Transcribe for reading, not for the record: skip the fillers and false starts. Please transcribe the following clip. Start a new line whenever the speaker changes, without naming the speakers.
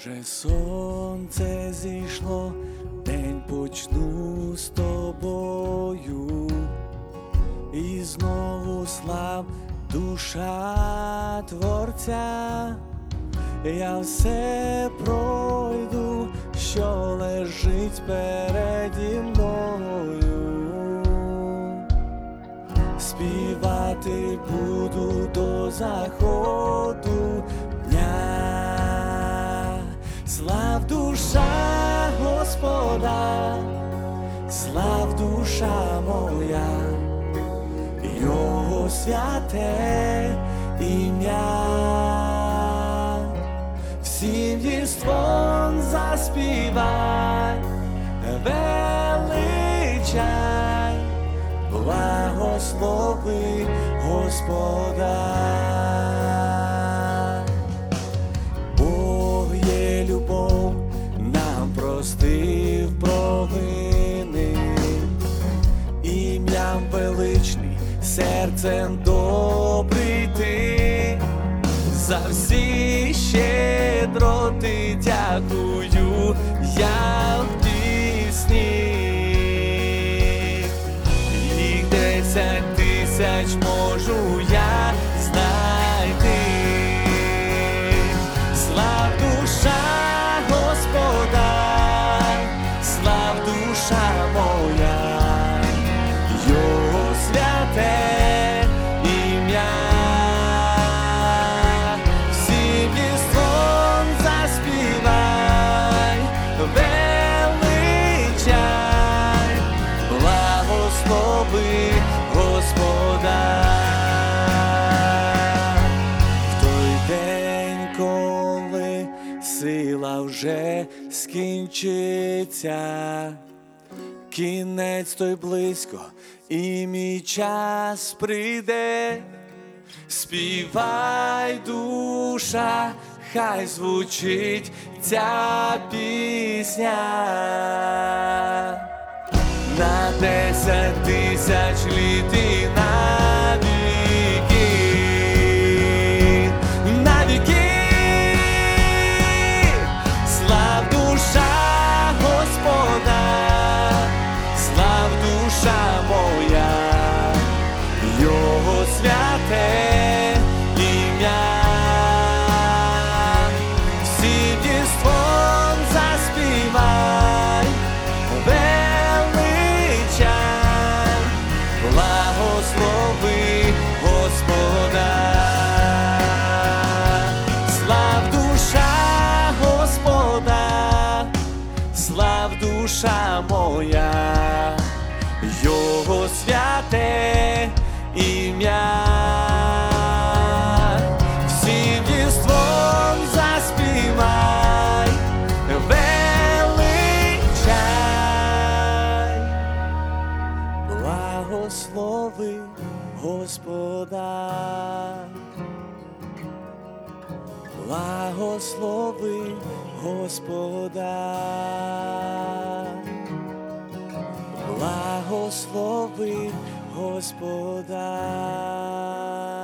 Вже сонце зійшло, день почну з тобою, і знову слав душа Творця. Я все пройду, що лежить переді мною. Співати буду до заходу дня. Слав душа Господа, слав душа моя, Його святе ім'я. Всім єством заспівай, величай, благослови Господа. Бог є любов, нам простив провини, ім'ям величний, серцем добрий ти. За всі щедроти дякую я в пісні. Їх 10 000 можу я знайти. Слав душа Господа, слав душа моя, Його святе ім'я. Всім єством заспівай, величай, благослови Господа. В той день, коли сила вже скінчиться, кінець той близько, і мій час прийде. Співай, душа, хай звучить ця пісня. На 10 000 літ і на віки, на віки. Слав душа Господа, слав душа моя, Його святе ім'я. Всім єством заспівай, величай, благослови Господа. Слав душа Господа, слав душа моя, Його святе ім'я. Всім єством заспівай, величай, благослови Господа. Благослови Господа. Благослови Господа.